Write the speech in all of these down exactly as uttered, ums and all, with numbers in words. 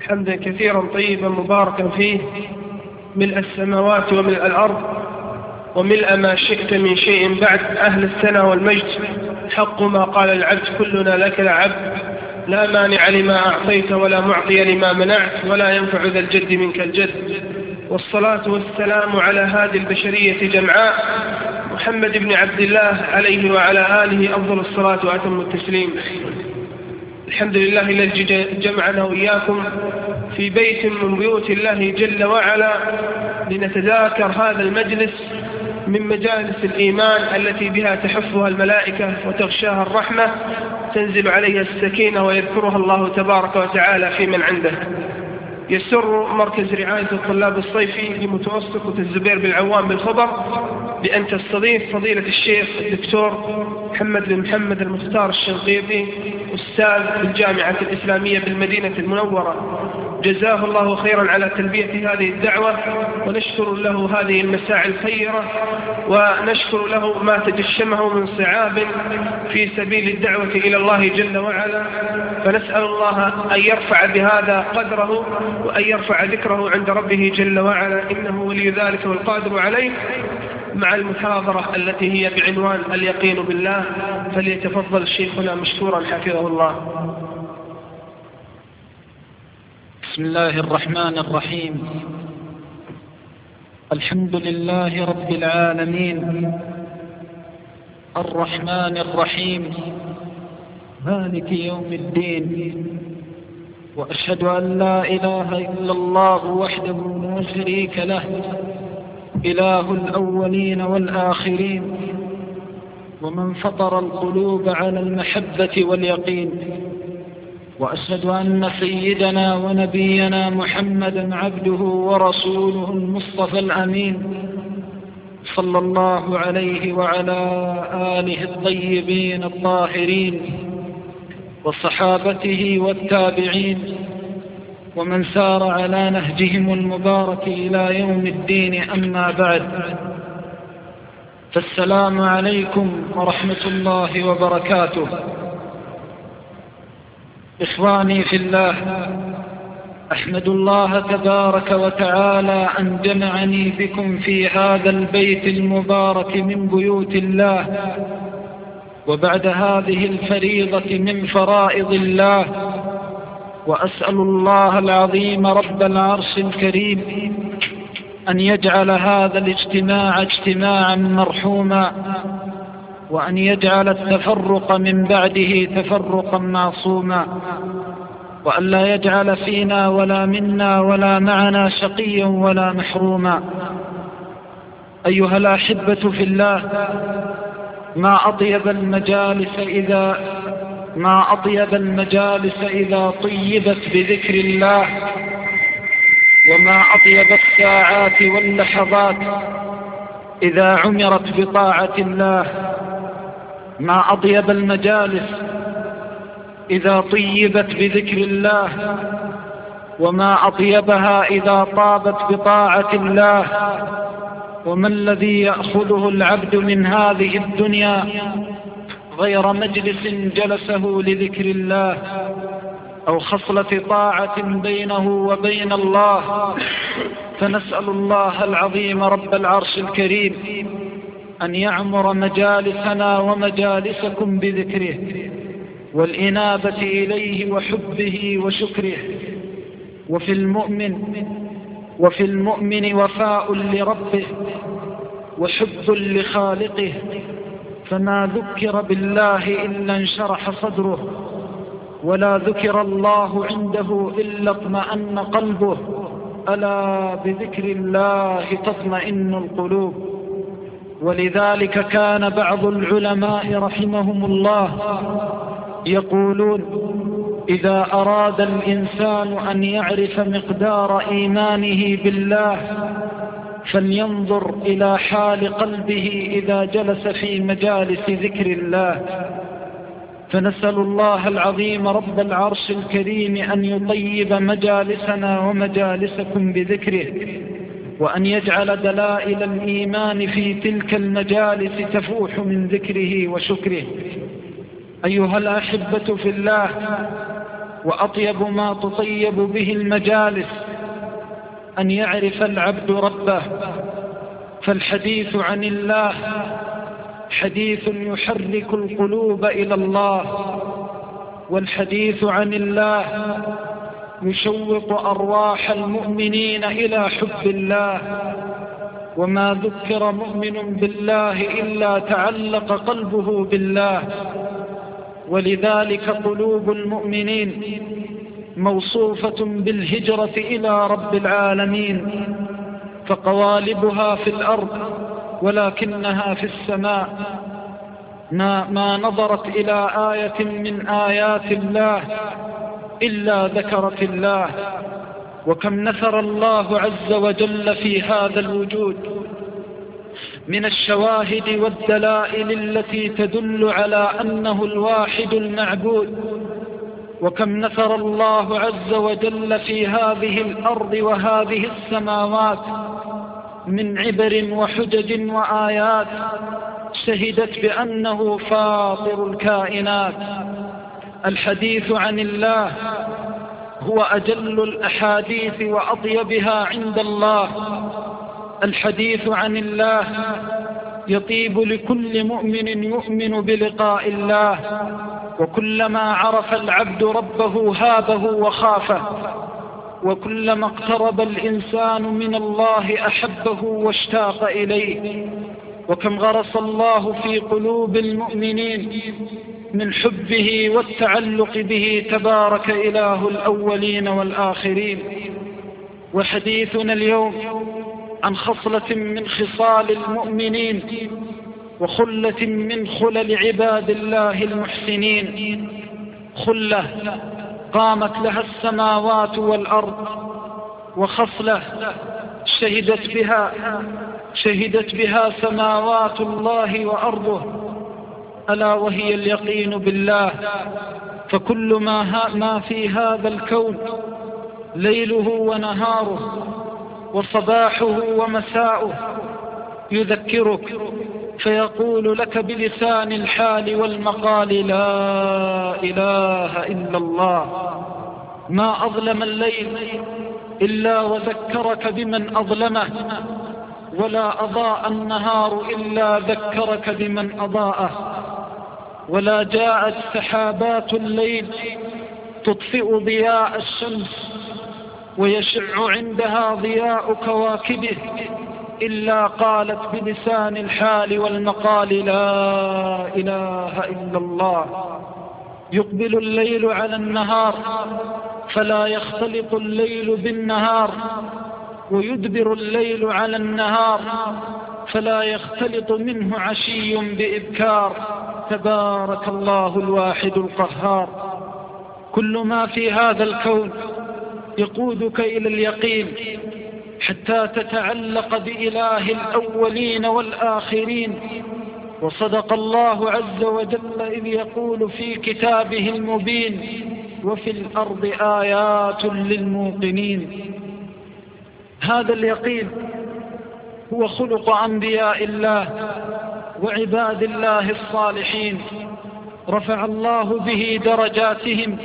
حمدا كثيرا طيبا مباركا فيه، ملء السماوات وملء الأرض وملء ما شئت من شيء بعد، أهل الثناء والمجد. حق ما قال العبد كلنا لك العبد، لا مانع لما أعطيت ولا معطي لما منعت، ولا ينفع ذا الجد منك الجد. والصلاة والسلام على هادي البشرية جمعاء، محمد بن عبد الله عليه وعلى آله أفضل الصلاة وأتم التسليم. الحمد لله الذي جمعنا وإياكم في بيت من بيوت الله جل وعلا لنتذاكر هذا المجلس من مجالس الإيمان التي بها تحفها الملائكة وتغشاها الرحمة، تنزل عليها السكينة ويذكرها الله تبارك وتعالى في من عنده. يسر مركز رعاية الطلاب الصيفي لمتوسطة الزبير بن العوام بالخبر بأن تستضيف فضيلة الشيخ الدكتور محمد بن محمد المختار الشنقيطي، أستاذ بالجامعة الإسلامية بالمدينة المنورة، جزاه الله خيرا على تلبية هذه الدعوة، ونشكر له هذه المساعي الخيرة، ونشكر له ما تجشمه من صعاب في سبيل الدعوة إلى الله جل وعلا. فنسأل الله أن يرفع بهذا قدره وأن يرفع ذكره عند ربه جل وعلا، إنه ولي ذلك والقادر عليه. مع المحاضرة التي هي بعنوان اليقين بالله، فليتفضل شيخنا مشكورا حفظه الله. بسم الله الرحمن الرحيم. الحمد لله رب العالمين، الرحمن الرحيم، مالك يوم الدين، وأشهد أن لا إله إلا الله وحده لا شريك له، إله الأولين والآخرين، ومن فطر القلوب على المحبة واليقين. وأشهد أن سيدنا ونبينا محمدا عبده ورسوله المصطفى الأمين، صلى الله عليه وعلى آله الطيبين الطاهرين، وصحابته والتابعين، ومن سار على نهجهم المبارك إلى يوم الدين. أما بعد، فالسلام عليكم ورحمة الله وبركاته. إخواني في الله، أحمد الله تبارك وتعالى أن جمعني بكم في هذا البيت المبارك من بيوت الله، وبعد هذه الفريضة من فرائض الله. وأسأل الله العظيم رب العرش الكريم أن يجعل هذا الاجتماع اجتماعا مرحوما، وأن يجعل التفرق من بعده تفرقا معصوما، وأن لا يجعل فينا ولا منا ولا معنا شقيا ولا محروما. أيها الأحبة في الله، ما أطيب المجالس إذا ما أطيب المجالس إذا طيبت بذكر الله، وما أطيب الساعات واللحظات إذا عمرت بطاعة الله. ما أطيب المجالس إذا طيبت بذكر الله، وما أطيبها إذا طابت بطاعة الله. وما الذي يأخذه العبد من هذه الدنيا غير مجلس جلسه لذكر الله، أو خصلة طاعة بينه وبين الله؟ فنسأل الله العظيم رب العرش الكريم أن يعمر مجالسنا ومجالسكم بذكره والإنابة إليه وحبه وشكره. وفي المؤمن وفي المؤمن وفاء لربه وحب لخالقه، فما ذكر بالله إلا انشرح صدره، ولا ذكر الله عنده إلا اطمأن قلبه. ألا بذكر الله تطمئن القلوب. ولذلك كان بعض العلماء رحمهم الله يقولون: إذا أراد الإنسان أن يعرف مقدار إيمانه بالله فلينظر إلى حال قلبه إذا جلس في مجالس ذكر الله. فنسأل الله العظيم رب العرش الكريم أن يطيب مجالسنا ومجالسكم بذكره، وأن يجعل دلائل الإيمان في تلك المجالس تفوح من ذكره وشكره. أيها الأحبة في الله، وأطيب ما تطيب به المجالس أن يعرف العبد ربه. فالحديث عن الله حديث يحرك القلوب إلى الله، والحديث عن الله يشوق أرواح المؤمنين إلى حب الله. وما ذكر مؤمن بالله إلا تعلق قلبه بالله، ولذلك قلوب المؤمنين موصوفة بالهجرة إلى رب العالمين، فقوالبها في الأرض ولكنها في السماء. ما, ما نظرت إلى آية من آيات الله إلا ذكرت الله. وكم نثر الله عز وجل في هذا الوجود من الشواهد والدلائل التي تدل على أنه الواحد المعبود. وكم نثر الله عز وجل في هذه الأرض وهذه السماوات من عبر وحجج وآيات شهدت بأنه فاطر الكائنات. الحديث عن الله هو أجل الأحاديث وأطيبها عند الله. الحديث عن الله يطيب لكل مؤمن يؤمن بلقاء الله، وكلما عرف العبد ربه هابه وخافه، وكلما اقترب الإنسان من الله أحبه واشتاق إليه. وكم غرس الله في قلوب المؤمنين من حبه والتعلق به تبارك إله الأولين والآخرين. وحديثنا اليوم عن خصلة من خصال المؤمنين وخلة من خلل عباد الله المحسنين، خلة قامت لها السماوات والأرض، وخصلة شهدت بها شهدت بها سماوات الله وأرضه، ألا وهي اليقين بالله. فكل ما, ما في هذا الكون ليله ونهاره وصباحه ومساؤه يذكرك فيقول لك بلسان الحال والمقال: لا إله إلا الله. ما أظلم الليل إلا وذكرك بمن أظلمه، ولا أضاء النهار إلا ذكرك بمن أضاءه، ولا جاءت سحابات الليل تطفئ ضياء الشمس ويشع عندها ضياء كواكبه إلا قالت بلسان الحال والمقال: لا إله إلا الله. يقبل الليل على النهار فلا يختلط الليل بالنهار، ويدبر الليل على النهار فلا يختلط منه عشي بإبكار. تبارك الله الواحد القهار. كل ما في هذا الكون يقودك إلى اليقين حتى تتعلق بإله الأولين والآخرين. وصدق الله عز وجل إذ يقول في كتابه المبين: وفي الأرض آيات للموقنين. هذا اليقين هو خلق أنبياء الله وعباد الله الصالحين، رفع الله به درجاتهم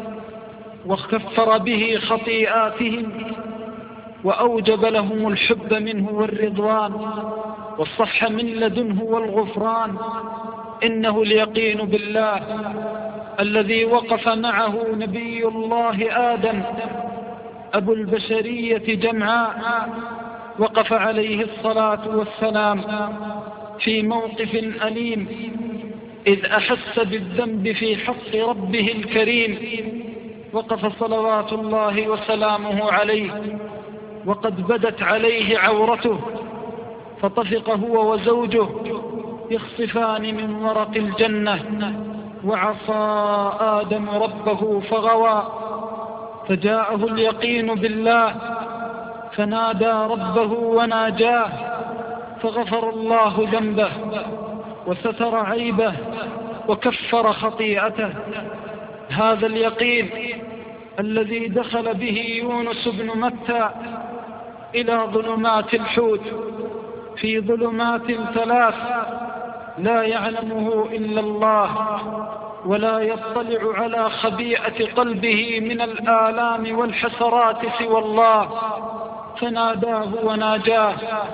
وكفر به خطيئاتهم، وأوجب لهم الحب منه والرضوان والصفح من لدنه والغفران. إنه اليقين بالله الذي وقف معه نبي الله آدم أبو البشرية جمعاء، وقف عليه الصلاة والسلام في موقف أليم إذ أحس بالذنب في حق ربه الكريم. وقف صلوات الله وسلامه عليه وقد بدت عليه عورته، فطفق هو وزوجه يخصفان من ورق الجنة، وعصى آدم ربه فغوى، فجاءه اليقين بالله فنادى ربه وناجاه، فغفر الله ذنبه وستر عيبه وكفر خطيئته. هذا اليقين الذي دخل به يونس بن متى إلى ظلمات الحوت، في ظلمات ثلاث لا يعلمه إلا الله، ولا يطلع على خبيئة قلبه من الآلام والحسرات سوى الله، فناداه وناجاه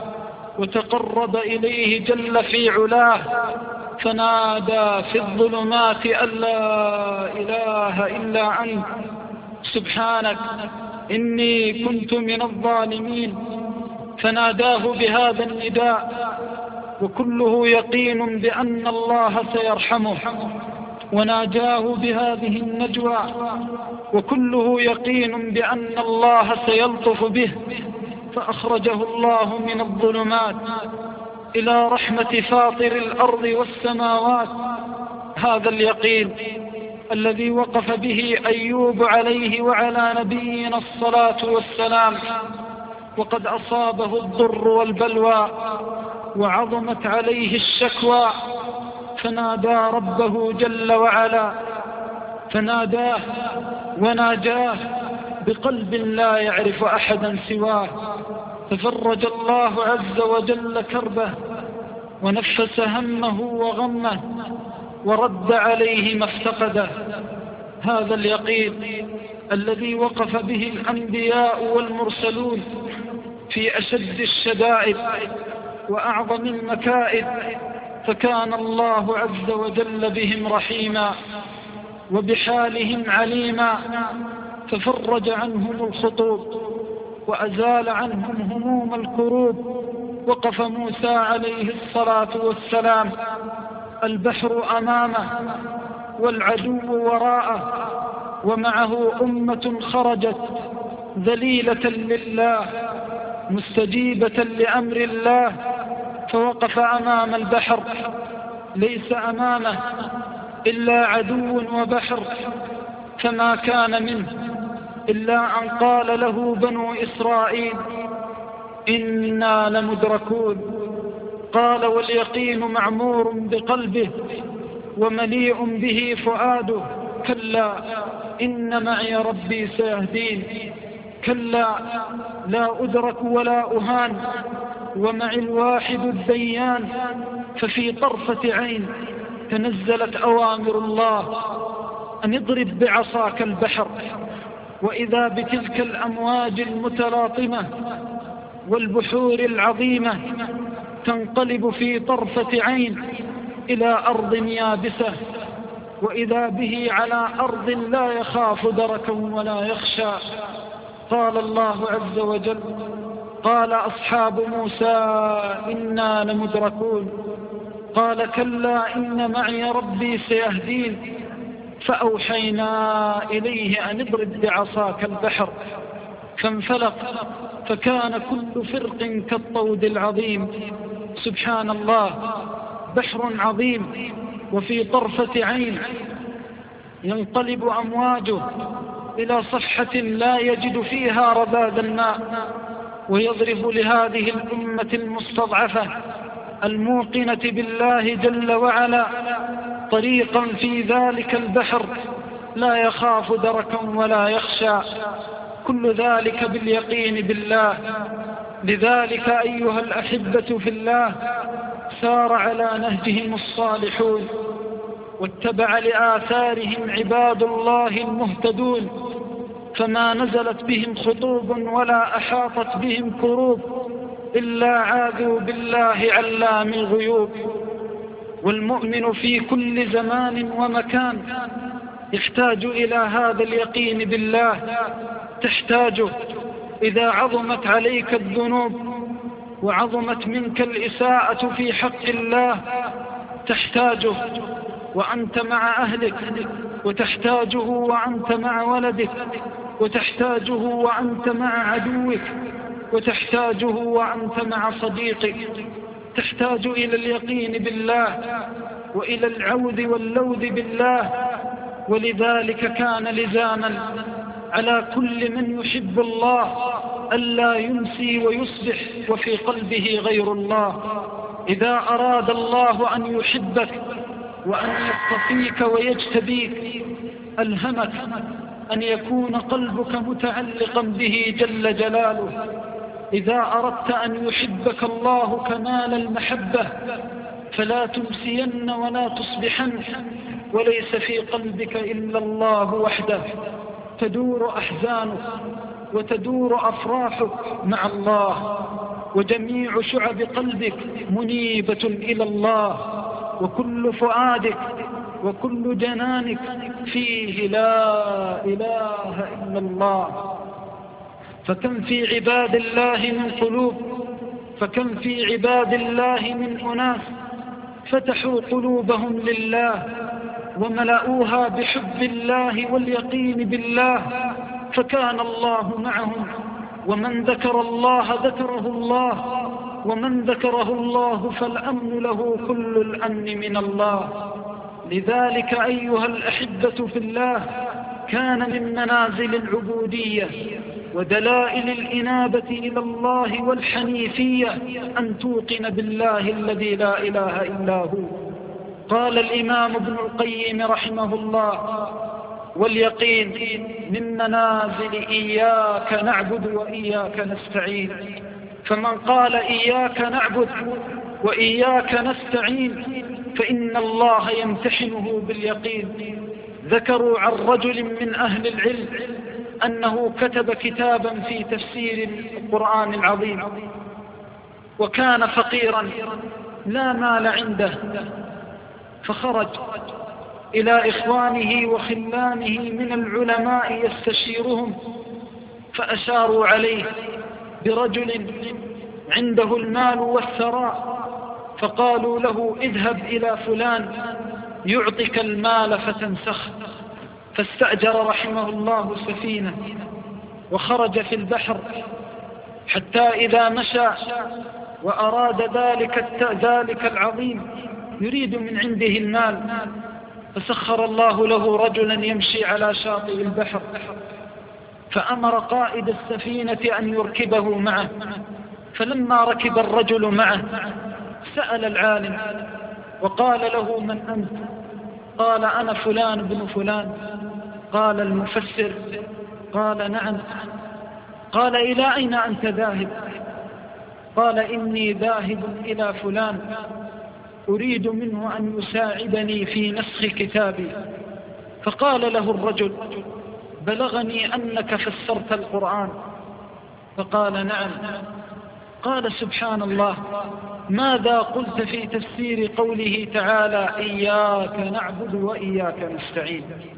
وتقرب إليه جل في علاه، فنادى في الظلمات أن لا إله إلا أنت سبحانك إني كنت من الظالمين. فناداه بهذا النداء وكله يقين بأن الله سيرحمه، وناجاه بهذه النجوى وكله يقين بأن الله سيلطف به، فأخرجه الله من الظلمات إلى رحمة فاطر الأرض والسماوات. هذا اليقين الذي وقف به أيوب عليه وعلى نبينا الصلاة والسلام، وقد أصابه الضر والبلوى وعظمت عليه الشكوى، فنادى ربه جل وعلا، فناداه وناجاه بقلب لا يعرف أحدا سواه، ففرج الله عز وجل كربه ونفس همه وغمه ورد عليه ما افتقده. هذا اليقين الذي وقف به الأنبياء والمرسلون في أشد الشدائد وأعظم المكائد، فكان الله عز وجل بهم رحيما وبحالهم عليما، ففرج عنهم الخطوب وأزال عنهم هموم الكروب. وقف موسى عليه الصلاة والسلام البحر أمامه والعدو وراءه، ومعه أمة خرجت ذليلة لله مستجيبة لأمر الله، فوقف أمام البحر ليس أمامه إلا عدو وبحر، فما كان منه إلا أن قال له بنو إسرائيل إنا لمدركون. قال واليقين معمور بقلبه ومليء به فؤاده، كلا إن معي ربي سيهدين، كلا لا أدرك ولا أهان، ومعي الواحد الديان. ففي طرفة عين تنزلت أوامر الله أن اضرب بعصاك البحر، وإذا بتلك الأمواج المتلاطمة والبحور العظيمة تنقلب في طرفة عين إلى أرض يابسة، وإذا به على أرض لا يخاف دركا ولا يخشى. قال الله عز وجل قال أصحاب موسى إنا لمدركون، قال كلا إن معي ربي سيهدين، فأوحينا إليه أن اضرب بعصاك البحر، فانفلق فكان كل فرق كالطود العظيم. سبحان الله، بحر عظيم وفي طرفة عين ينقلب أمواجه إلى صفحة لا يجد فيها رذاذ الماء، ويضرب لهذه الأمة المستضعفة الموقنة بالله جل وعلا طريقا في ذلك البحر لا يخاف دركا ولا يخشى، كل ذلك باليقين بالله. لذلك أيها الأحبة في الله سار على نهجهم الصالحون واتبع لآثارهم عباد الله المهتدون، فما نزلت بهم خطوب ولا أحاطت بهم كروب إلا عاذوا بالله علام الغيوب. والمؤمن في كل زمان ومكان يحتاج إلى هذا اليقين بالله، تحتاجه إذا عظمت عليك الذنوب وعظمت منك الإساءة في حق الله، تحتاجه وأنت مع أهلك، وتحتاجه وأنت مع ولدك، وتحتاجه وأنت مع عدوك، وتحتاجه وأنت مع صديقك. تحتاج إلى اليقين بالله وإلى العوذ واللوذ بالله. ولذلك كان لزاما على كل من يحب الله ألا يمسي ويصبح وفي قلبه غير الله. إذا أراد الله أن يحبك وأن يصطفيك ويجتبيك ألهمك أن يكون قلبك متعلقا به جل جلاله. إذا أردت أن يحبك الله كمال المحبة فلا تمسين ولا تصبحن وليس في قلبك إلا الله وحده، تدور أحزانك وتدور أفراحك مع الله، وجميع شعب قلبك منيبة إلى الله، وكل فؤادك وكل جنانك فيه لا إله إلا الله. فكم في عباد الله من قلوب، فكم في عباد الله من أناس فتحوا قلوبهم لله وملأوها بحب الله واليقين بالله، فكان الله معهم، ومن ذكر الله ذكره الله، ومن ذكره الله فالأمن له كل الأمن من الله. لذلك أيها الأحبة في الله، كان من منازل العبودية ودلائل الإنابة إلى الله والحنيفية أن توقن بالله الذي لا إله إلا هو. قال الإمام ابن القيم رحمه الله: واليقين من منازل إياك نعبد وإياك نستعين. فمن قال إياك نعبد وإياك نستعين فإن الله يمتحنه باليقين. ذكروا عن رجل من أهل العلم أنه كتب كتابا في تفسير القرآن العظيم، وكان فقيرا لا مال عنده، فخرج إلى إخوانه وخلانه من العلماء يستشيرهم، فأشاروا عليه برجل عنده المال والثراء، فقالوا له: اذهب إلى فلان يعطيك المال فتنسخ. فاستأجر رحمه الله سفينة وخرج في البحر، حتى إذا مشى وأراد ذلك ذلك العظيم يريد من عنده المال، فسخر الله له رجلا يمشي على شاطئ البحر، فأمر قائد السفينة أن يركبه معه. فلما ركب الرجل معه سأل العالم وقال له: من أنت؟ قال: أنا فلان بن فلان. قال المفسر: قال: نعم. قال: إلى أين أنت ذاهب؟ قال: إني ذاهب إلى فلان أريد منه أن يساعدني في نسخ كتابي. فقال له الرجل: بلغني أنك فسرت القرآن. فقال: نعم. قال: سبحان الله، ماذا قلت في تفسير قوله تعالى: إياك نعبد وإياك نستعين؟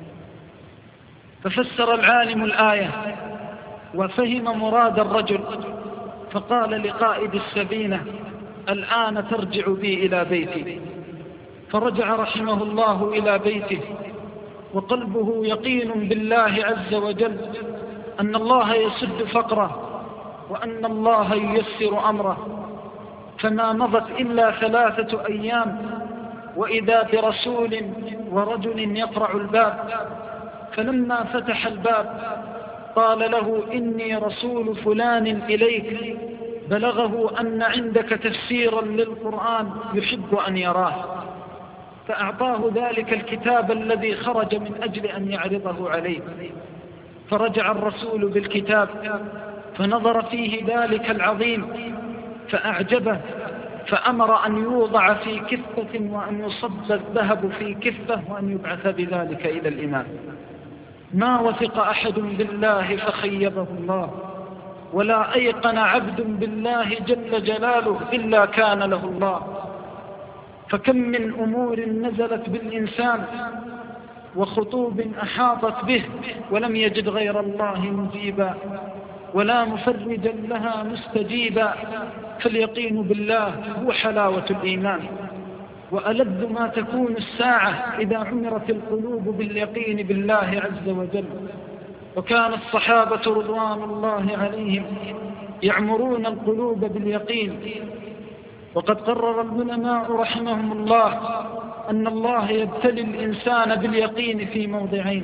ففسر العالم الآية وفهم مراد الرجل، فقال لقائد السفينة: الآن ترجع بي إلى بيتي. فرجع رحمه الله إلى بيته وقلبه يقين بالله عز وجل أن الله يسد فقره وأن الله ييسر أمره. فما مضت إلا ثلاثة أيام وإذا برسول ورجل يقرع الباب، فلما فتح الباب قال له: إني رسول فلان إليك، بلغه أن عندك تفسيرا للقرآن يحب أن يراه. فأعطاه ذلك الكتاب الذي خرج من أجل أن يعرضه عليه. فرجع الرسول بالكتاب فنظر فيه ذلك العظيم فأعجبه، فأمر أن يوضع في كفة وأن يصب الذهب في كفة وأن يبعث بذلك إلى الإمام. ما وثق أحد بالله فخيبه الله، ولا أيقن عبد بالله جل جلاله إلا كان له الله. فكم من أمور نزلت بالإنسان وخطوب أحاطت به ولم يجد غير الله مجيبا ولا مفرجا لها مستجيبا. فاليقين بالله هو حلاوة الإيمان، وألذ ما تكون الساعة إذا عمرت القلوب باليقين بالله عز وجل. وكان الصحابة رضوان الله عليهم يعمرون القلوب باليقين. وقد قرر العلماء رحمهم الله أن الله يبتلي الإنسان باليقين في موضعين: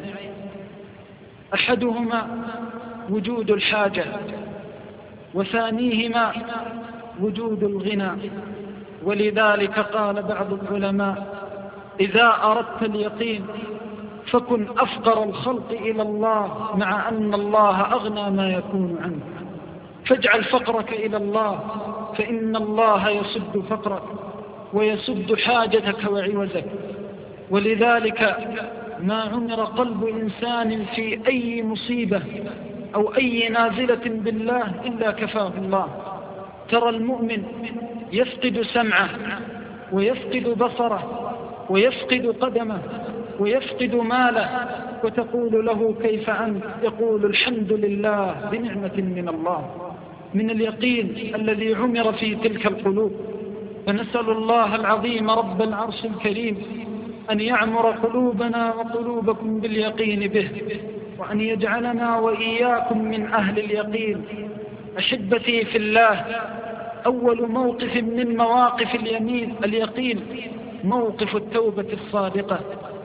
أحدهما وجود الحاجة، وثانيهما وجود الغنى. ولذلك قال بعض العلماء: إذا أردت اليقين فكن أفقر الخلق إلى الله مع أن الله أغنى ما يكون عنه. فاجعل فقرك إلى الله فإن الله يسد فقرك ويسد حاجتك وعوزك. ولذلك ما عمر قلب إنسان في أي مصيبة أو أي نازلة بالله إلا كفاه الله. ترى المؤمن يفقد سمعه ويفقد بصره ويفقد قدمه ويفقد ماله، وتقول له كيف أنت؟ يقول الحمد لله بنعمة من الله، من اليقين الذي عمر في تلك القلوب. فنسأل الله العظيم رب العرش الكريم أن يعمر قلوبنا وقلوبكم باليقين به، وأن يجعلنا وإياكم من أهل اليقين. أحبتي في الله، أول موقف من مواقف اليمين اليقين موقف التوبة الصادقة.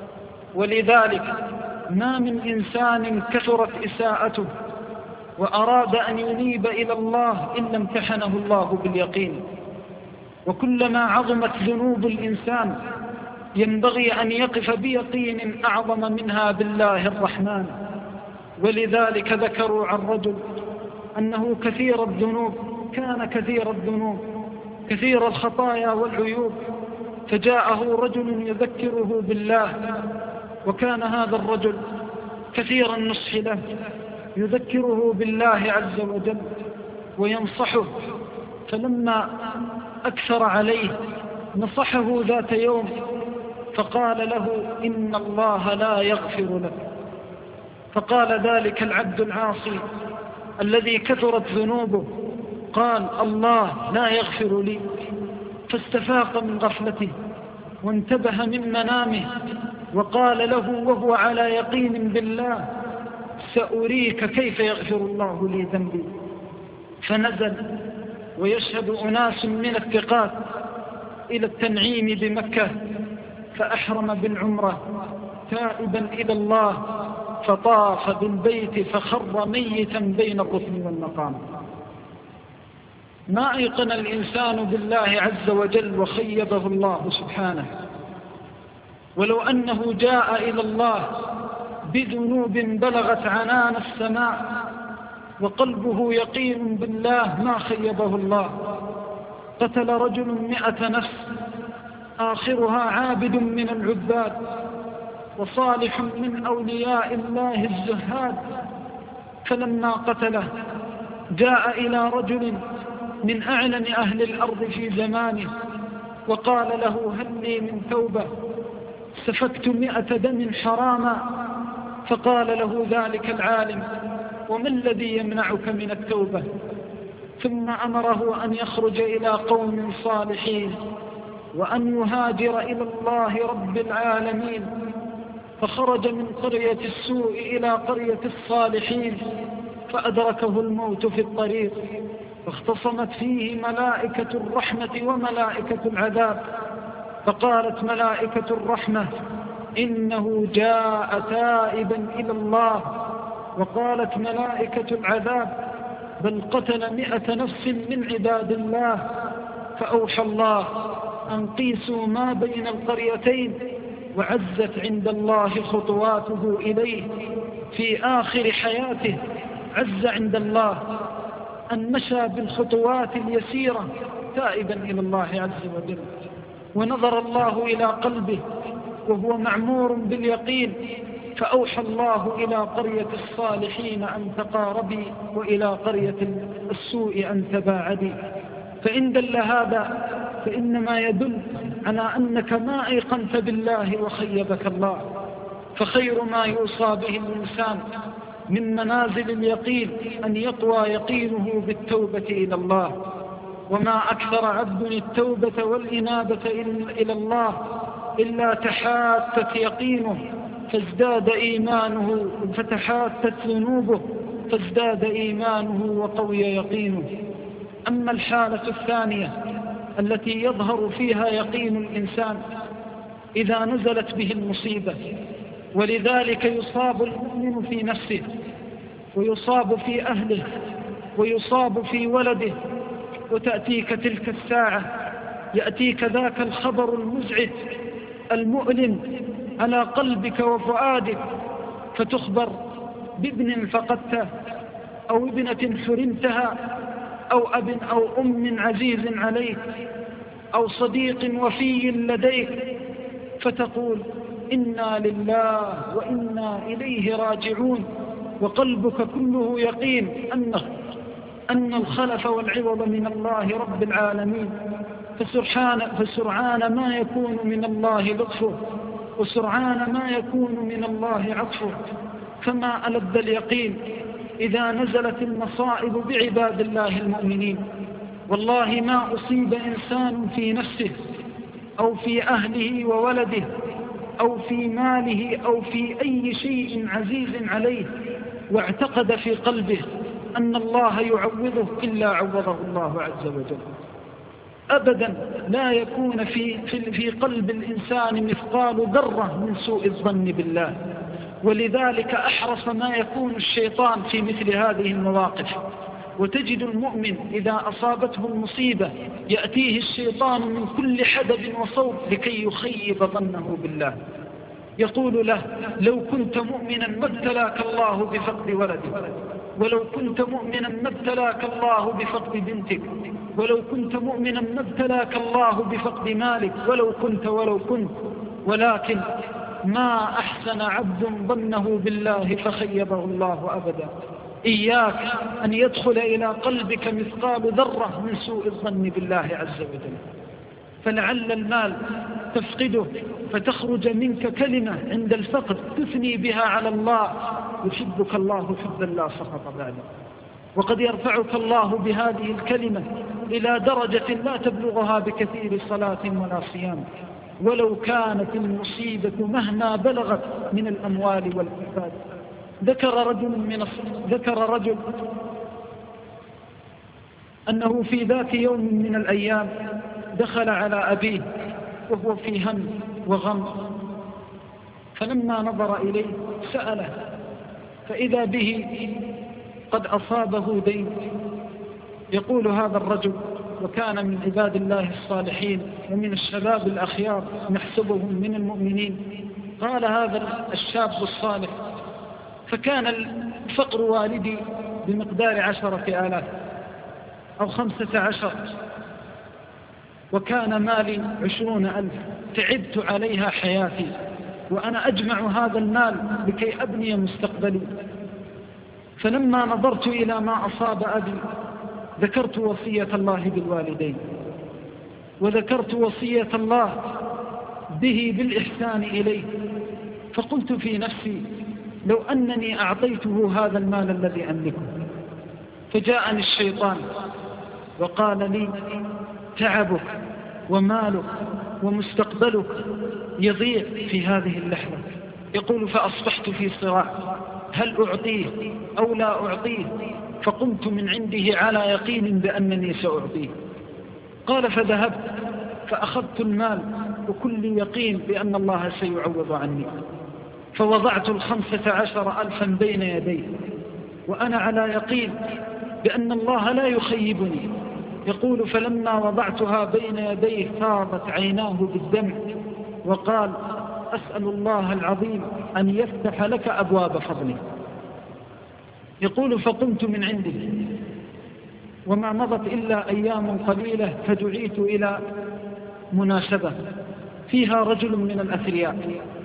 ولذلك ما من إنسان كثرت إساءته وأراد أن ينيب إلى الله إلا امتحنه الله باليقين. وكلما عظمت ذنوب الإنسان ينبغي أن يقف بيقين أعظم منها بالله الرحمن. ولذلك ذكروا عن رجل أنه كثير الذنوب، كان كثير الذنوب كثير الخطايا والعيوب، فجاءه رجل يذكره بالله، وكان هذا الرجل كثير النصح له، يذكره بالله عز وجل وينصحه. فلما أكثر عليه نصحه ذات يوم فقال له إن الله لا يغفر لك. فقال ذلك العبد العاصي الذي كثرت ذنوبه، قال الله لا يغفر لي. فاستفاق من غفلته وانتبه من منامه وقال له وهو على يقين بالله سأريك كيف يغفر الله لي ذنبي. فنزل ويشهد أناس من الثقات إلى التنعيم بمكة، فأحرم بالعمرة تائبا إلى الله، فطاف بالبيت فخر ميتا بين الركن والمقام. ما أيقن الإنسان بالله عز وجل وخيبه الله سبحانه. ولو أنه جاء إلى الله بذنوب بلغت عنان السماء وقلبه يقين بالله ما خيبه الله. قتل رجل مئة نفس آخرها عابد من العباد وصالح من أولياء الله الزهاد. فلما قتله جاء إلى رجل من أعلم أهل الأرض في زمانه وقال له هل لي من توبة؟ سفكت مئة دم حراما. فقال له ذلك العالم وما الذي يمنعك من التوبة؟ ثم أمره أن يخرج إلى قوم صالحين وأن يهاجر إلى الله رب العالمين. فخرج من قرية السوء إلى قرية الصالحين فأدركه الموت في الطريق، فاختصمت فيه ملائكة الرحمة وملائكة العذاب. فقالت ملائكة الرحمة إنه جاء تائبا إلى الله، وقالت ملائكة العذاب بل قتل مئة نفس من عباد الله. فأوحى الله أن قيسوا ما بين القريتين، وعزت عند الله خطواته إليه في آخر حياته. عز عند الله أن مشى بالخطوات اليسيرة تائبا إلى الله عز وجل، ونظر الله إلى قلبه وهو معمور باليقين، فأوحى الله إلى قرية الصالحين أن تقاربي وإلى قرية السوء أن تباعدي. فإن دل هذا فإنما يدل على أنك ما أيقنت بالله وخيبك الله. فخير ما يوصى به الإنسان من منازل اليقين أن يطوى يقينه بالتوبة إلى الله. وما أكثر عبد التوبة والإنابة إلى الله إلا تحاتت يقينه فازداد إيمانه، فتحاتت ذنوبه فازداد إيمانه وقوي يقينه. أما الحالة الثانية التي يظهر فيها يقين الإنسان إذا نزلت به المصيبة، ولذلك يصاب المؤمن في نفسه ويصاب في أهله ويصاب في ولده، وتأتيك تلك الساعة يأتيك ذاك الخبر المزعج المؤلم على قلبك وفؤادك، فتخبر بابن فقدته أو ابنة حرمتها أو أب أو أم عزيز عليك أو صديق وفي لديك، فتقول إنا لله وإنا إليه راجعون، وقلبك كله يقين أنه أن الخلف والعوض من الله رب العالمين، فسرعان, فسرعان ما يكون من الله لطفه، وسرعان ما يكون من الله عطفه. فما ألذ اليقين إذا نزلت المصائب بعباد الله المؤمنين. والله ما أصيب إنسان في نفسه أو في أهله وولده أو في ماله أو في أي شيء عزيز عليه واعتقد في قلبه أن الله يعوضه إلا عوضه الله عز وجل. أبدا لا يكون في, في, في قلب الإنسان مثقال ذرة من سوء الظن بالله. ولذلك أحرص ما يكون الشيطان في مثل هذه المواقف. وتجد المؤمن إذا أصابته المصيبة يأتيه الشيطان من كل حدب وصوب لكي يخيب ظنه بالله. يقول له: لو كنت مؤمنا ما ابتلاك الله بفقد ولدك، ولو كنت مؤمنا ما ابتلاك الله بفقد بنتك، ولو كنت مؤمنا ما ابتلاك الله بفقد مالك، ولو كنت ولو كنت. ولكن ما أحسن عبد ظنه بالله فخيبه الله أبدا. إياك أن يدخل إلى قلبك مثقال ذرة من سوء الظن بالله عز وجل. فلعل المال تفقده فتخرج منك كلمة عند الفقد تثني بها على الله، يحبك الله حبا لا سخط بعده. وقد يرفعك الله بهذه الكلمة إلى درجة لا تبلغها بكثير صلاة ولا صيام، ولو كانت المصيبة مهما بلغت من الأموال والعباد. ذكر رجل من ذكر رجل أنه في ذات يوم من الأيام دخل على أبيه وهو في هم وغم، فلما نظر إليه سأله، فإذا به قد أصابه دين. يقول هذا الرجل، وكان من عباد الله الصالحين ومن الشباب الأخيار نحسبهم من المؤمنين، قال هذا الشاب الصالح: فكان الفقر والدي بمقدار عشرة آلاف أو خمسة عشر، وكان مالي عشرون ألف، تعبت عليها حياتي، وأنا أجمع هذا المال لكي أبني مستقبلي. فلما نظرت إلى ما أصاب أبي ذكرت وصية الله بالوالدين، وذكرت وصية الله به بالإحسان إليه، فقلت في نفسي: لو أنني أعطيته هذا المال الذي أملكه. فجاءني الشيطان وقال لي: تعبك ومالك ومستقبلك يضيع في هذه اللحظة. يقول: فأصبحت في صراع، هل أعطيه أو لا أعطيه؟ فقمت من عنده على يقين بأنني سأعطيه. قال: فذهبت فأخذت المال وكل يقين بأن الله سيعوض عني، فوضعت الخمسة عشر ألفا بين يديه وأنا على يقين بأن الله لا يخيبني. يقول: فلما وضعتها بين يديه فاضت عيناه بالدمع وقال: أسأل الله العظيم أن يفتح لك أبواب فضله. يقول: فقمت من عنده، وما مضت إلا أيام قليلة فدعيت إلى مناسبة فيها رجل من الأثرياء،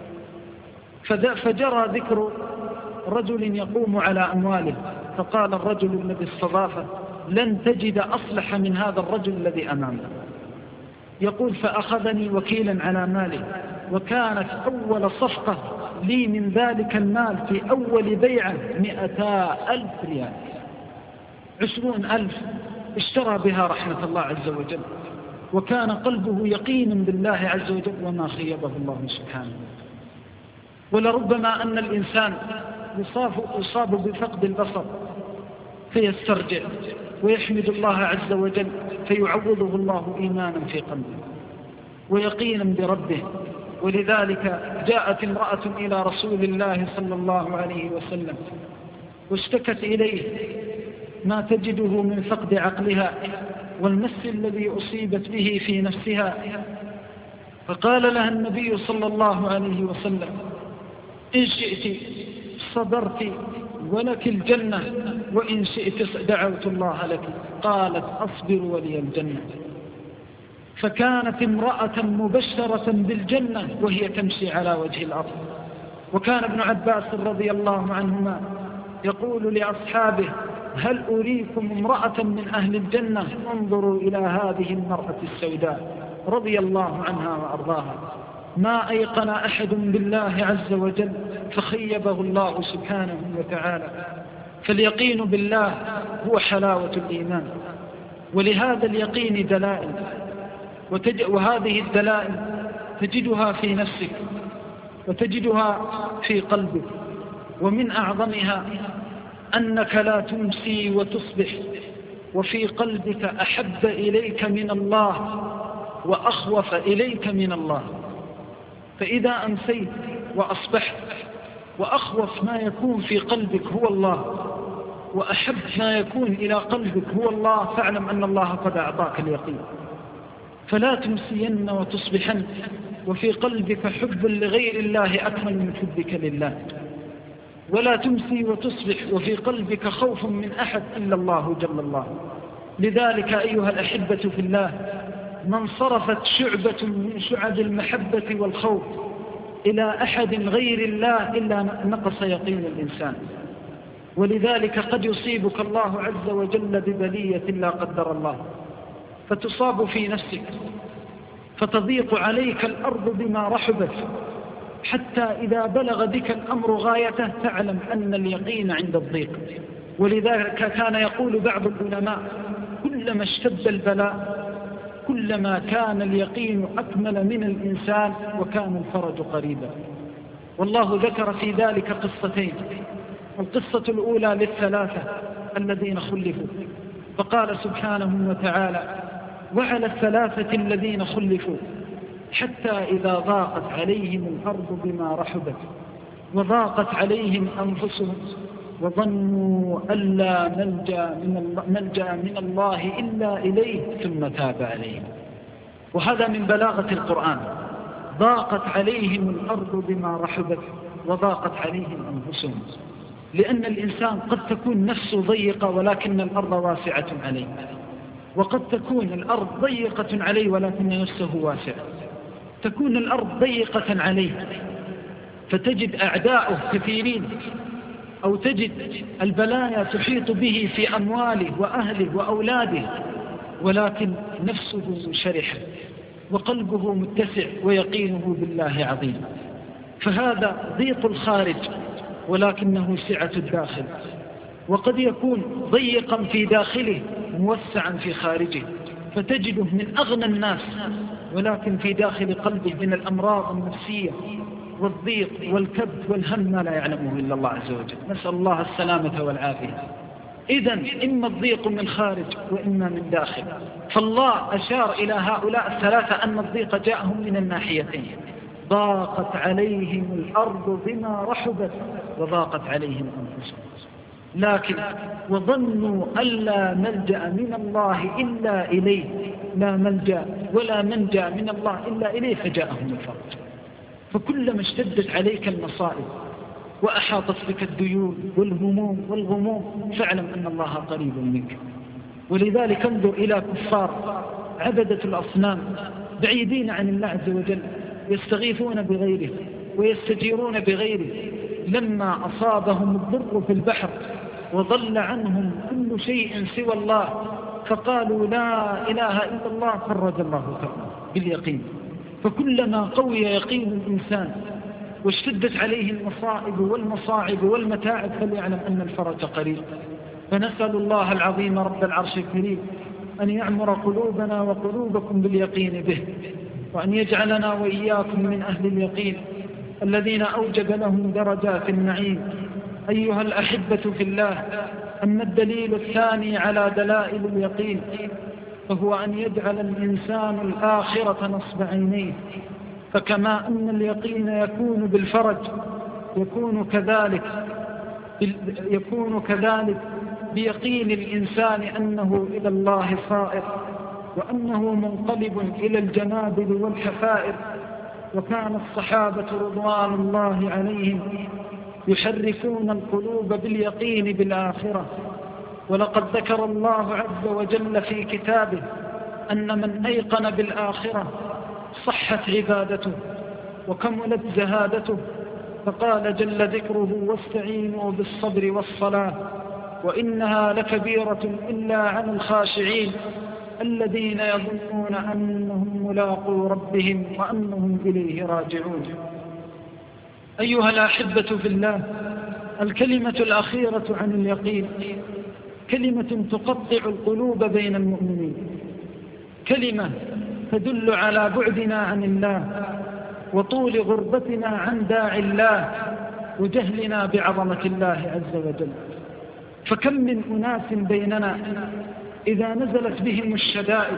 فجرى ذكر رجل يقوم على أمواله، فقال الرجل الذي استضافه: لن تجد أصلح من هذا الرجل الذي أمامه. يقول: فأخذني وكيلا على ماله، وكانت أول صفقة لي من ذلك المال في أول بيعة مئتا ألف ريال، عشرون ألف اشترى بها رحمة الله عز وجل، وكان قلبه يقينا بالله عز وجل وما خيبه الله سبحانه. ولربما أن الإنسان يصاب, يصاب بفقد البصر فيسترجع ويحمد الله عز وجل فيعوضه الله إيمانا في قلبه ويقينا بربه. ولذلك جاءت امرأة إلى رسول الله صلى الله عليه وسلم واشتكت إليه ما تجده من فقد عقلها والمس الذي أصيبت به في نفسها، فقال لها النبي صلى الله عليه وسلم: إن شئت صبرت ولك الجنة، وإن شئت دعوت الله لك. قالت: أصبر ولي الجنة. فكانت امرأة مبشرة بالجنة وهي تمشي على وجه الأرض. وكان ابن عباس رضي الله عنهما يقول لأصحابه: هل أريكم امرأة من أهل الجنة؟ انظروا إلى هذه المرأة السوداء رضي الله عنها وأرضاها. ما أيقن أحد بالله عز وجل فخيبه الله سبحانه وتعالى. فاليقين بالله هو حلاوة الإيمان، ولهذا اليقين دلائل، وهذه الدلائل تجدها في نفسك وتجدها في قلبك. ومن أعظمها أنك لا تمسي وتصبح وفي قلبك أحب إليك من الله وأخوف إليك من الله. فإذا أمسيت وأصبحت وأخوف ما يكون في قلبك هو الله وأحب ما يكون إلى قلبك هو الله، فاعلم أن الله قد أعطاك اليقين. فلا تمسين وتصبحن وفي قلبك حب لغير الله أكمل من حبك لله، ولا تمسي وتصبح وفي قلبك خوف من أحد إلا الله جل الله. لذلك أيها الأحبة في الله، من صرفت شعبة من شعب المحبة والخوف إلى أحد غير الله إلا نقص يقين الإنسان. ولذلك قد يصيبك الله عز وجل ببلية لا قدر الله، فتصاب في نفسك فتضيق عليك الأرض بما رحبت، حتى إذا بلغ بك الأمر غايته تعلم أن اليقين عند الضيق. ولذلك كان يقول بعض العلماء: كلما اشتد البلاء كلما كان اليقين أكمل من الإنسان وكان الفرج قريبا. والله ذكر في ذلك قصتين. القصة الأولى للثلاثة الذين خلفوا، فقال سبحانه وتعالى: وعلى الثلاثة الذين خلفوا حتى إذا ضاقت عليهم الأرض بما رحبت وضاقت عليهم أنفسهم وظنوا أن لا ملجأ من, ملجأ من الله إلا إليه ثم تاب عليهم. وهذا من بلاغة القرآن. ضاقت عليهم الأرض بما رحبت وضاقت عليهم أنفسهم، لأن الإنسان قد تكون نفسه ضيقة ولكن الأرض واسعة عليه، وقد تكون الأرض ضيقة عليه ولكن نفسه واسعة. تكون الأرض ضيقة عليه فتجد أعداؤه كثيرين، أو تجد البلايا تحيط به في أمواله وأهله وأولاده، ولكن نفسه منشرحة وقلبه متسع ويقينه بالله عظيم. فهذا ضيق الخارج ولكنه سعة الداخل. وقد يكون ضيقا في داخله موسعا في خارجه، فتجده من أغنى الناس ولكن في داخل قلبه من الأمراض النفسية والضيق والكبت والهم ما لا يعلمه إلا الله عز وجل. نسأل الله السلامة والعافية. إذن إما الضيق من خارج وإما من داخل. فالله أشار إلى هؤلاء الثلاثة أن الضيق جاءهم من الناحيتين. ضاقت عليهم الأرض بما رحبت وضاقت عليهم أنفسهم، لكن وظنوا أن لا ملجأ من الله إلا إليه، لا ملجأ ولا منجأ من الله إلا إليه، فجاءهم الفرج. فكلما اشتدت عليك المصائب وأحاطت بك الديون والهموم والغموم فاعلم أن الله قريب منك. ولذلك انظر إلى كفار عبدة الأصنام بعيدين عن الله عز وجل، يستغيثون بغيره ويستجيرون بغيره، لما أصابهم الضر في البحر وضل عنهم كل شيء سوى الله فقالوا لا إله إلا الله فرج الله كربه باليقين. فكلما قوي يقين الإنسان واشتدت عليه المصائب والمصاعب والمتاعب فليعلم أن الفرج قريب. فنسأل الله العظيم رب العرش الكريم أن يعمر قلوبنا وقلوبكم باليقين به، وأن يجعلنا وإياكم من أهل اليقين الذين أوجب لهم درجات النعيم. أيها الأحبة في الله، أما الدليل الثاني على دلائل اليقين فهو أن يجعل الإنسان الآخرة نصب عينيه. فكما أن اليقين يكون بالفرج يكون كذلك يكون كذلك بيقين الإنسان أنه إلى الله صائر، وأنه منقلب إلى الجنابل والحفائر. وكان الصحابة رضوان الله عليهم يحركون القلوب باليقين بالآخرة. ولقد ذكر الله عز وجل في كتابه أن من أيقن بالآخرة صحت عبادته وكملت زهادته، فقال جل ذكره: واستعينوا بالصبر والصلاة وإنها لكبيرة إلا على الخاشعين الذين يظنون أنهم ملاقو ربهم وأنهم إليه راجعون. أيها الأحبة في الله، الكلمة الأخيرة عن اليقين كلمة تقطع القلوب بين المؤمنين، كلمة تدل على بعدنا عن الله وطول غربتنا عن داعي الله وجهلنا بعظمة الله عز وجل. فكم من أناس بيننا إذا نزلت بهم الشدائد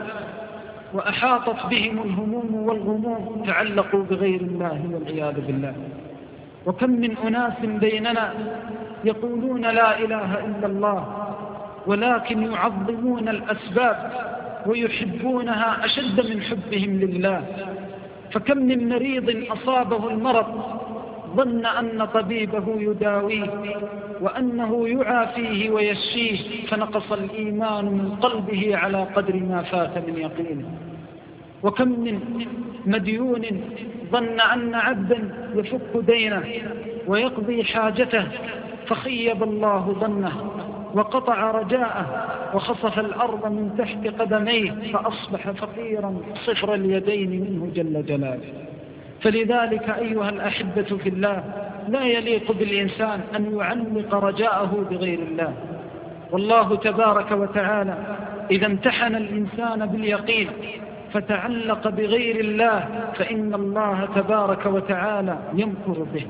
وأحاطت بهم الهموم والغموم تعلقوا بغير الله والعياذ بالله. وكم من أناس بيننا يقولون لا إله إلا الله ولكن يعظمون الأسباب ويحبونها أشد من حبهم لله. فكم من مريض أصابه المرض ظن أن طبيبه يداويه وأنه يعافيه ويشفيه، فنقص الإيمان من قلبه على قدر ما فات من يقينه. وكم من مديون ظن أن عبدا يفك دينه ويقضي حاجته فخيب الله ظنه وقطع رجاءه وخصف الأرض من تحت قدميه فأصبح فقيرا صفر اليدين منه جل جلاله. فلذلك أيها الأحبة في الله، لا يليق بالإنسان أن يعلق رجاءه بغير الله. والله تبارك وتعالى إذا امتحن الإنسان باليقين فتعلق بغير الله فإن الله تبارك وتعالى يمكر به.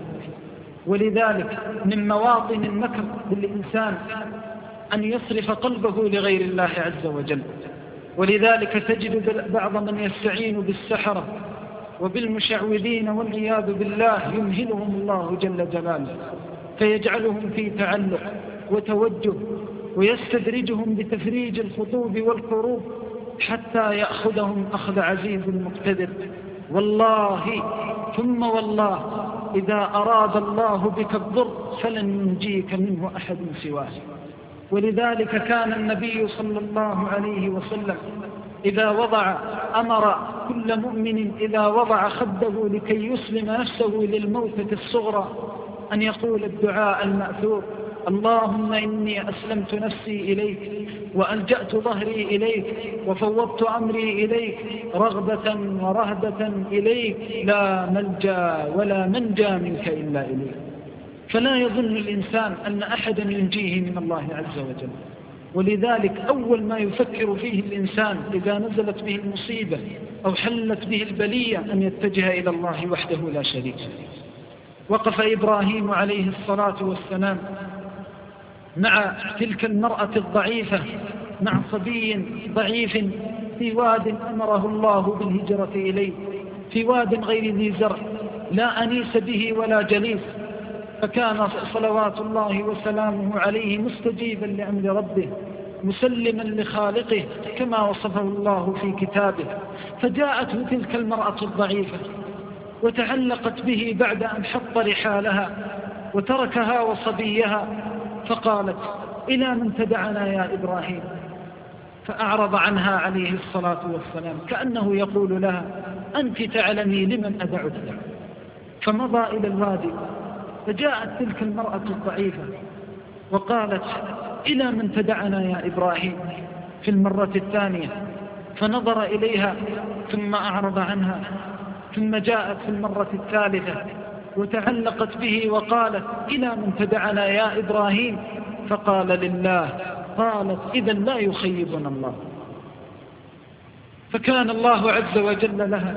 ولذلك من مواطن المكر بالإنسان أن يصرف قلبه لغير الله عز وجل. ولذلك تجد بعض من يستعين بالسحرة وبالمشعوذين والعياذ بالله يمهلهم الله جل جلاله فيجعلهم في تعلق وتوجه ويستدرجهم بتفريج الخطوب والكروب حتى يأخذهم أخذ عزيز مقتدر. والله ثم والله إذا أراد الله بك الضر فلن ينجيك منه أحد سواه. ولذلك كان النبي صلى الله عليه وسلم إذا وضع أمر كل مؤمن إذا وضع خده لكي يسلم نفسه للموتة الصغرى أن يقول الدعاء المأثور: اللهم إني أسلمت نفسي إليك وألجأت ظهري إليك وفوضت أمري إليك رغبة ورهبة إليك لا ملجأ ولا منجى منك إلا إليك. فلا يظن الإنسان أن أحدا ينجيه من الله عز وجل. ولذلك أول ما يفكر فيه الإنسان إذا نزلت به المصيبة أو حلت به البلية أن يتجه إلى الله وحده لا شريك له. وقف إبراهيم عليه الصلاة والسلام مع تلك المرأة الضعيفة مع صبي ضعيف في واد أمره الله بالهجرة إليه، في واد غير ذي زرع لا أنيس به ولا جليس، فكان صلوات الله وسلامه عليه مستجيبا لأمر ربه مسلما لخالقه كما وصفه الله في كتابه. فجاءته تلك المرأة الضعيفة وتعلقت به بعد أن حط رحالها وتركها وصبيها، فقالت: إلى من تدعنا يا إبراهيم؟ فأعرض عنها عليه الصلاة والسلام كأنه يقول لها: أنت تعلمي لمن أدعك. فمضى إلى الوادي فجاءت تلك المرأة الضعيفة وقالت: إلى من تدعنا يا إبراهيم؟ في المرة الثانية فنظر إليها ثم أعرض عنها، ثم جاءت في المرة الثالثة وتعلقت به وقالت: إلى من تدعنا يا إبراهيم؟ فقال: لله. قالت: إذا لا يخيبنا الله. فكان الله عز وجل لها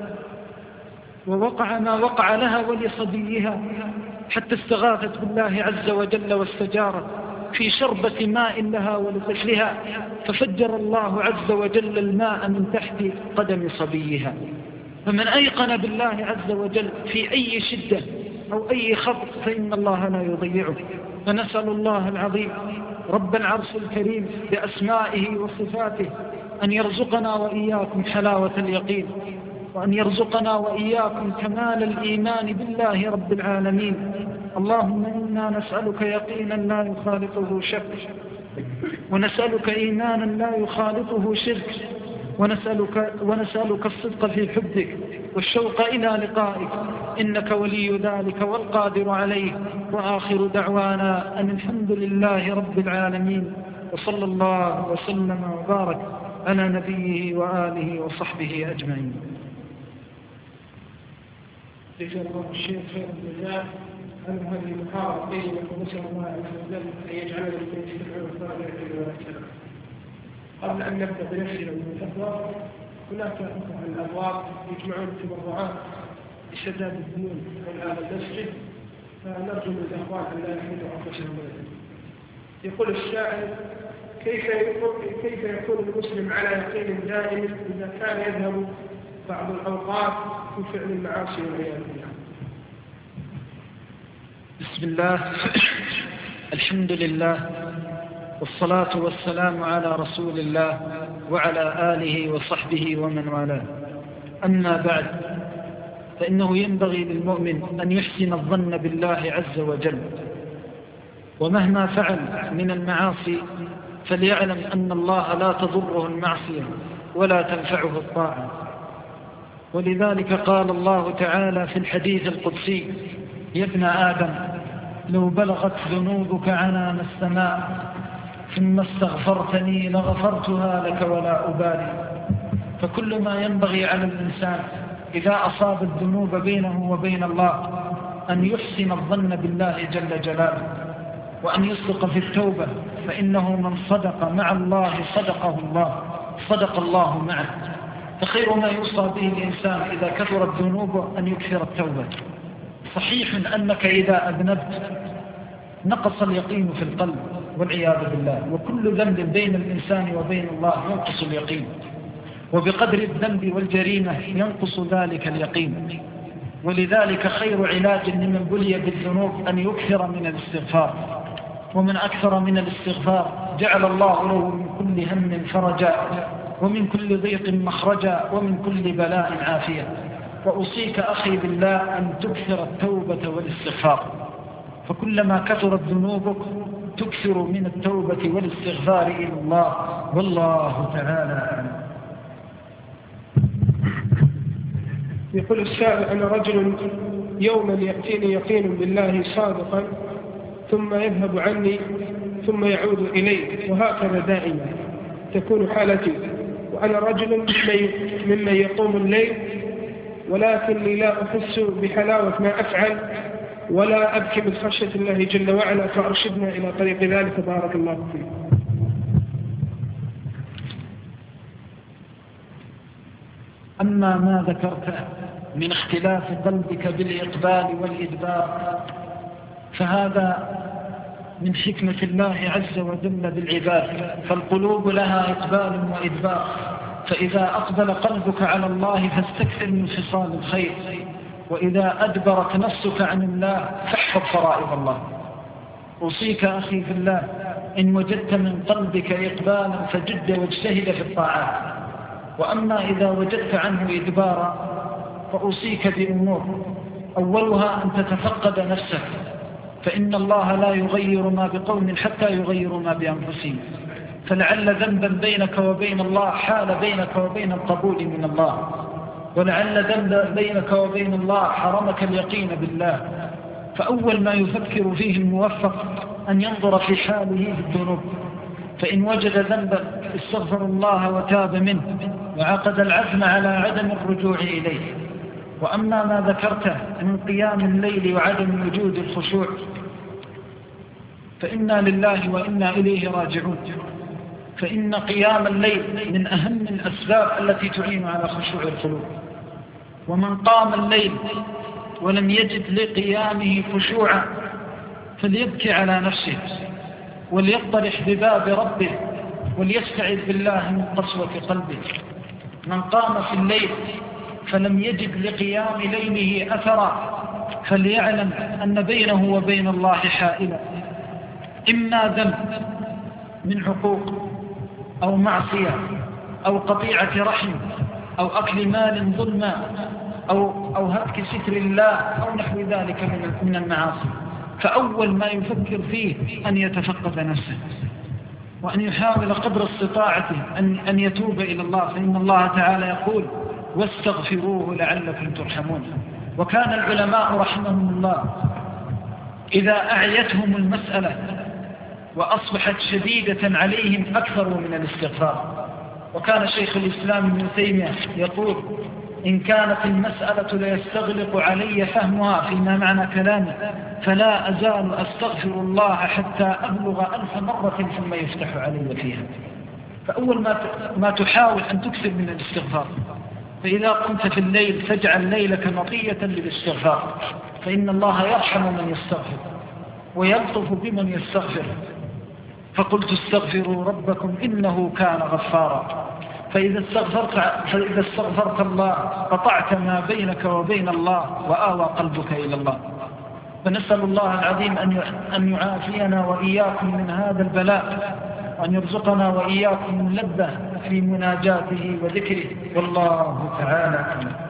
ووقع ما وقع لها ولصبيها حتى استغاثت بالله عز وجل واستجارت في شربة ماء لها ولطفلها، ففجر الله عز وجل الماء من تحت قدم صبيها. فمن أيقن بالله عز وجل في أي شدة أو أي خطر فإن الله لا يضيعه. فنسأل الله العظيم رب العرش الكريم بأسمائه وصفاته أن يرزقنا وإياكم حلاوة اليقين، وأن يرزقنا وإياكم كمال الإيمان بالله رب العالمين. اللهم إنا نسألك يقينا لا يخالطه شك، ونسألك إيمانا لا يخالطه شرك، ونسألك, ونسألك الصدق في حبك والشوق إلى لقائك، إنك ولي ذلك والقادر عليه. وآخر دعوانا أن الحمد لله رب العالمين، وصلى الله وسلم وبارك على نبيه وآله وصحبه أجمعين. جزا الله الشيخ خير الجزاء عن هذه المحاضرة طيبة، ونسأل الله عز وجل أن يجعلنا من يستمعون الصالحين. قبل أن نبدأ بنفسنا من الأبواب، هناك الأبواب يجمعون تبرعات لسداد الديون من هذا المسجد، فنرجو من الأخوان أن لا يحملوا أنفسهم. يقول السائل: كيف يكون كيف يكون المسلم على يقين دائم إذا كان يذهب بعض الأوقات في فعل المعاصي والعياذ بالله؟ بسم الله، الحمد لله، والصلاة والسلام على رسول الله وعلى آله وصحبه ومن والاه. أما بعد، فإنه ينبغي للمؤمن أن يحسن الظن بالله عز وجل، ومهما فعل من المعاصي فليعلم أن الله لا تضره المعصية ولا تنفعه الطاعة. ولذلك قال الله تعالى في الحديث القدسي: يا ابن آدم لو بلغت ذنوبك عنان السماء ثم استغفرتني لغفرتها لك ولا أبالي. فكل ما ينبغي على الإنسان إذا أصاب الذنوب بينه وبين الله أن يحسن الظن بالله جل جلاله، وأن يصدق في التوبة، فإنه من صدق مع الله صدقه الله صدق الله معه. فخير ما يوصى به الإنسان إذا كثرت ذنوبه أن يكثر التوبة. صحيح أنك إذا أذنبت نقص اليقين في القلب والعياذ بالله، وكل ذنب بين الإنسان وبين الله ينقص اليقين، وبقدر الذنب والجريمة ينقص ذلك اليقين. ولذلك خير علاج لمن بلي بالذنوب أن يكثر من الاستغفار، ومن أكثر من الاستغفار جعل الله له من كل هم فرجا، ومن كل ضيق مخرجا، ومن كل بلاء عافية. وأوصيك أخي بالله أن تكثر التوبة والاستغفار، فكلما كثرت ذنوبك تكثر من التوبة والاستغفار إلى الله، والله تعالى أعلم. يقول السائل: أنا رجل يوما يأتيني يقين بالله صادقا ثم يذهب عني ثم يعود إلي، وهكذا دائما تكون حالتي، وأنا رجل ممن يقوم الليل، ولكني لا أحس بحلاوة ما أفعل ولا أبكي من خشية الله جل وعلا، فأرشدنا إلى طريق ذلك بارك الله فيك. أما ما ذكرت من اختلاف قلبك بالإقبال والإدبار فهذا من حكمة الله عز وجل بالعباد، فالقلوب لها إقبال وإدبار، فإذا أقبل قلبك على الله فاستكثر من خصال الخير، وإذا أدبرت نفسك عن الله فاحفظ فرائض الله. أوصيك أخي في الله إن وجدت من قلبك إقبالا فجد واجتهد في الطاعات، وأما إذا وجدت عنه إدبارا فأوصيك بأمور: أولها أن تتفقد نفسك، فإن الله لا يغير ما بقوم حتى يغيروا ما بأنفسهم، فلعل ذنبا بينك وبين الله حال بينك وبين القبول من الله، ولعل ذنبا بينك وبين الله حرمك اليقين بالله. فأول ما يفكر فيه الموفق أن ينظر في حاله في الذنوب، فإن وجد ذنبا استغفر الله وتاب منه، وعقد العزم على عدم الرجوع إليه. وأما ما ذكرته من قيام الليل وعدم وجود الخشوع فإنا لله وإنا إليه راجعون، فإن قيام الليل من أهم الأسباب التي تعين على خشوع القلوب. ومن قام الليل ولم يجد لقيامه خشوعا فليبكي على نفسه، وليقترح بباب ربه، وليستعذ بالله من قسوة قلبه. من قام في الليل فلم يجد لقيام ليله أثرا فليعلم أن بينه وبين الله حائلا، إما ذنب من حقوق أو معصية أو قطيعة رحم أو أكل مال ظلما أو, أو هتك ستر الله أو نحو ذلك من المعاصي. فأول ما يفكر فيه أن يتفقد نفسه، وأن يحاول قدر استطاعته أن, أن يتوب إلى الله، فإن الله تعالى يقول واستغفروه لعلكم ترحمون. وكان العلماء رحمهم الله إذا أعيتهم المسألة وأصبحت شديدة عليهم أكثروا من الاستغفار. وكان شيخ الإسلام ابن تيمية يقول إن كانت المسألة ليستغلق علي فهمها فيما معنى كلامي فلا أزال أستغفر الله حتى أبلغ ألف مرة ثم يفتح علي فيها. فأول ما ما تحاول أن تكثر من الاستغفار، فإذا قمت في الليل فاجعل ليلك مطية للاستغفار، فإن الله يرحم من يستغفر ويلطف بمن يستغفر. فقلت استغفروا ربكم إنه كان غفارا. فإذا استغفرت, فإذا استغفرت الله قطعت ما بينك وبين الله وآوى قلبك إلى الله. فنسأل الله العظيم أن يعافينا وإياكم من هذا البلاء، وأن يرزقنا وإياكم اللذة في مناجاته وذكره. والله تعالى